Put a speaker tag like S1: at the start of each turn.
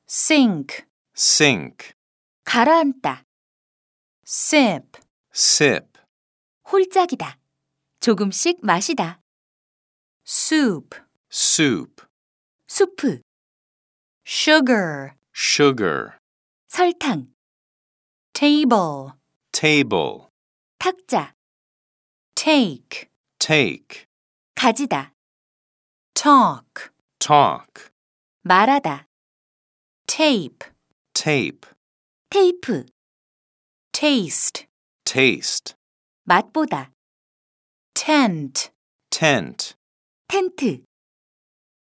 S1: sink,
S2: sink,
S1: 가라앉다. sip,
S2: sip,
S1: 홀짝이다. 조금씩 마시다. soup,
S2: soup,
S1: 수프. sugar,
S2: sugar,
S1: 설탕. table,
S2: table,
S1: 탁자. take,
S2: take,
S1: 가지다. talk,
S2: talk,
S1: 말하다. tape,
S2: tape,
S1: 테이프. taste,
S2: taste,
S1: 맛보다. tent,
S2: tent,
S1: 텐트.